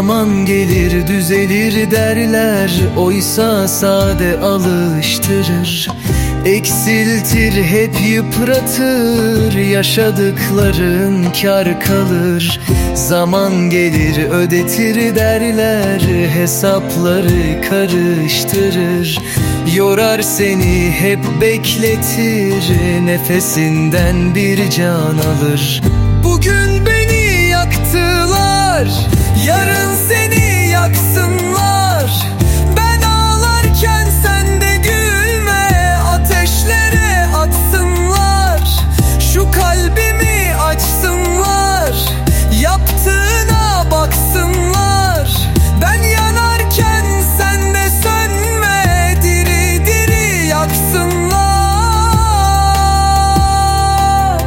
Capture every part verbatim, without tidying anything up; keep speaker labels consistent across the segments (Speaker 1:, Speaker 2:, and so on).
Speaker 1: Zaman gelir düzelir derler, oysa sade alıştırır. Eksiltir hep yıpratır, yaşadıkların kâr kalır. Zaman gelir ödetir derler, hesapları karıştırır. Yorar seni hep bekletir, nefesinden bir can alır. Bugün beni yaktılar, yarın seni yaksınlar. Ben ağlarken sen de gülme, ateşlere atsınlar. Şu kalbimi açsınlar, yaptığına baksınlar. Ben yanarken sen de sönme, diri diri yaksınlar.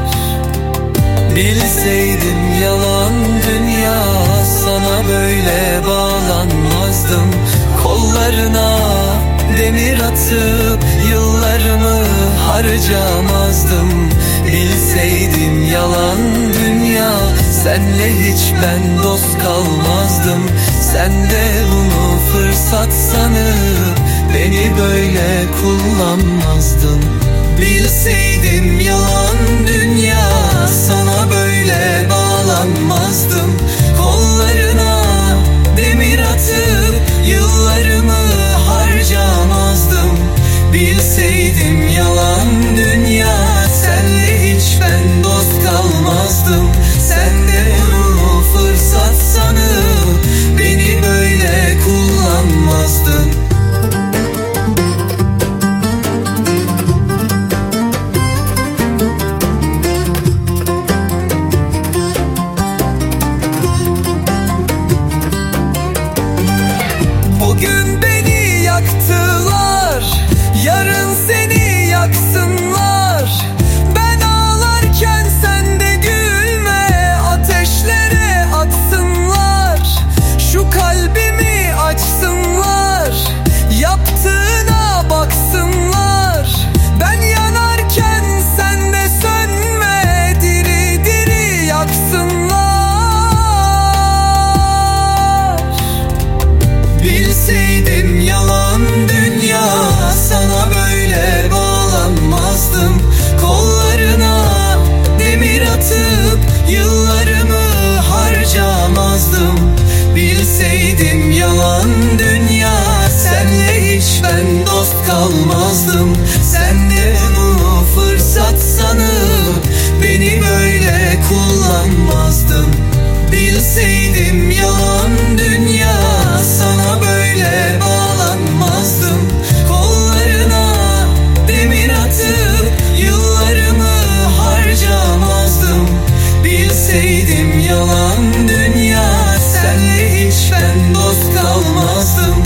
Speaker 1: Bilseydim yalan dünya, sana böyle bağlanmazdım. Kollarına demir atıp yıllarımı harcamazdım. Bilseydim yalan dünya, senle hiç ben dost kalmazdım. Sen de bunu fırsat sanıp beni böyle kullanmazdın. Bilseydim yalan dünya, sana böyle bağlanmazdım. Kollarına demir atıp yıllarımı harcamazdım. Bilseydim yalan dünya, senle hiç ben dost kalmazdım. Sen de bunu fırsat sanıp beni böyle kullanmazdın. Bugün beni yaktılar, yarın seni yaksınlar. Ben ağlarken sen de gülme, ateşlere atsınlar. Şu kalbimi açsınlar, yaptığına baksınlar. Ben yanarken sen de sönme, diri diri yaksınlar. Bilseydim yalan dünya, sana böyle bağlanmazdım. Kollarına demir atıp yıllarımı harcamazdım. Bilseydim yalan dünya, senle hiç ben dost kalmazdım. Sen de bunu fırsat sanıp beni böyle kullanmazdın. Bilseydim yalan dünya, sana böyle bağlanmazdım. Kollarına demir atıp yıllarımı harcamazdım. Bilseydim yalan dünya, senle hiç ben dost kalmazdım.